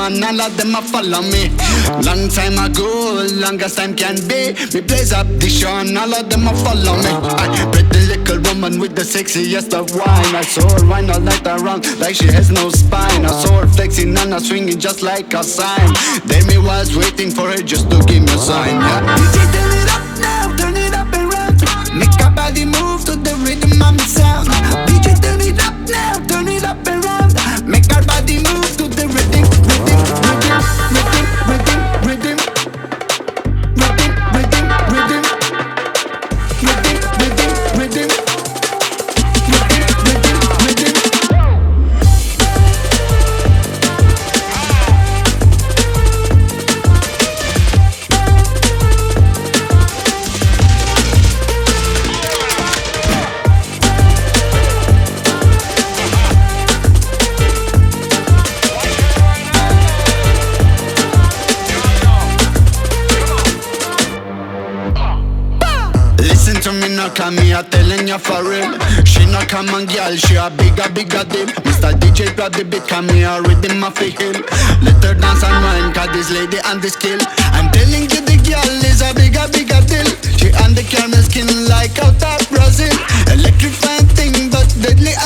and all of them a follow me. Long time ago, longest time can be. Me blaze up the show and all of them a follow me. I pretty little woman with the sexiest of wine. I saw her wine all night around like she has no spine. I saw her flexing and I swinging just like a sign. Then me was waiting for her just to give me a sign. Yeah. DJ turn it up now, turn it up and round. Make her body move to the rhythm of me sound. DJ turn it up now, turn it up and round. Make her body move to the rhythm, rhythm, rhythm, rhythm, rhythm, rhythm, rhythm, rhythm, rhythm, rhythm, rhythm, rhythm, rhythm, rhythm. Listen to me now, call me a telling you for real. She not common girl, she a bigger deal. Mr. DJ grab the beat, come me a rhythm off a hill. Let her dance and wine, cause this lady and this skill. I'm telling you the girl is a bigger deal. She on the caramel skin like out of Brazil. Electrifying thing, but deadly